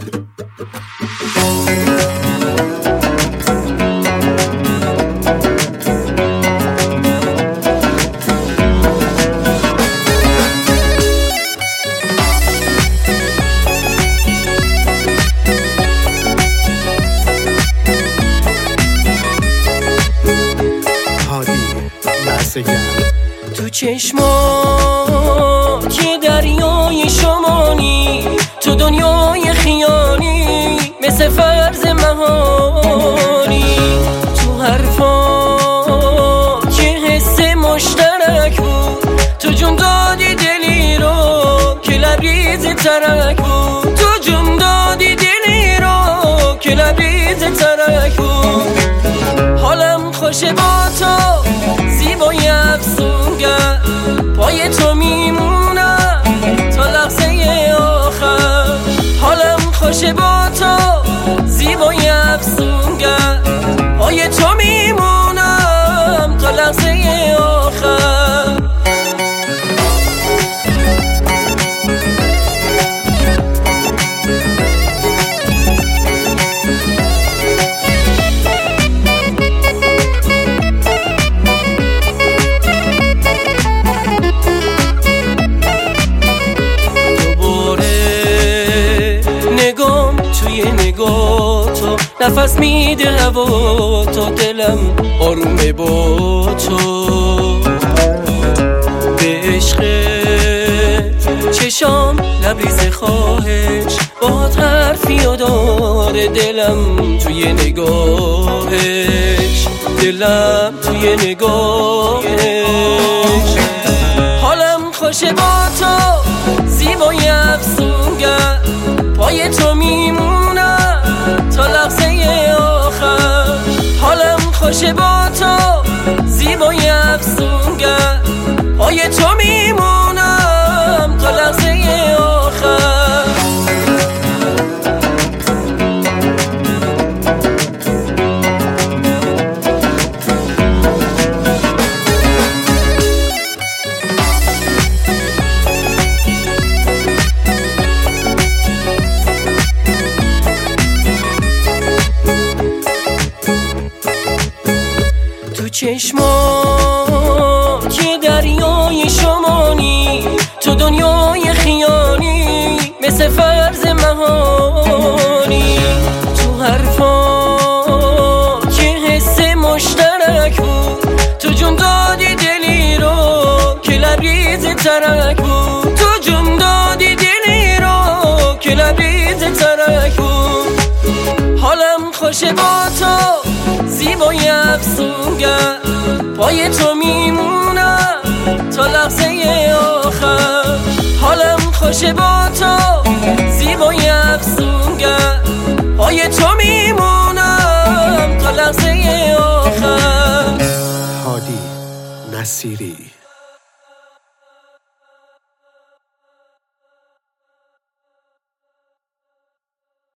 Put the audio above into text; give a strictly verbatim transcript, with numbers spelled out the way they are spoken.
تو چشمات که دریای شمانی، تو دنیای خیالی مثل فرض مهانی، تو حرفات که حس مشترک بود، تو جون دادی دلی رو که لبریز ترک بود، تو جون دادی دلی رو که لبریز ترک بود. حالم خوشه با تو زیبای افسونگر، پای تو میمونم تا لحظه آخر. حالم خوشه با تو زیبای افسونگر، پای تو میمونم تا لحظه آخر. نگاه تو نفس میده هوا تو، دلم آرومه با تو. به عشق چشام لبریز خواهش، باهات حرفی و داره دلم توی نگاهش، دلم توی نگاهش. حالم خوشه با تو زیبای افسونگر، پای تو میمونم تا لحظه آخر. حالم خوشه با تو زیبای افسونگر، پای تو میمونم تا لحظه آخر. تو چشمات که دریای شمانی، تو دنیای خیالی مثل فرض مهانی، تو حرفات که حس مشترک بود، تو جون دادی دلی رو که لبریز ترک بود، تو جون دادی دلی رو که لبریز ترک بود. حالم خوشه با تو زیبای افسونگر، پای تو میمونم تا لحظه آخر. حالم خوشه با تو زیبای افسونگر، پای تو میمونم تا لحظه آخر. هادی نصیری.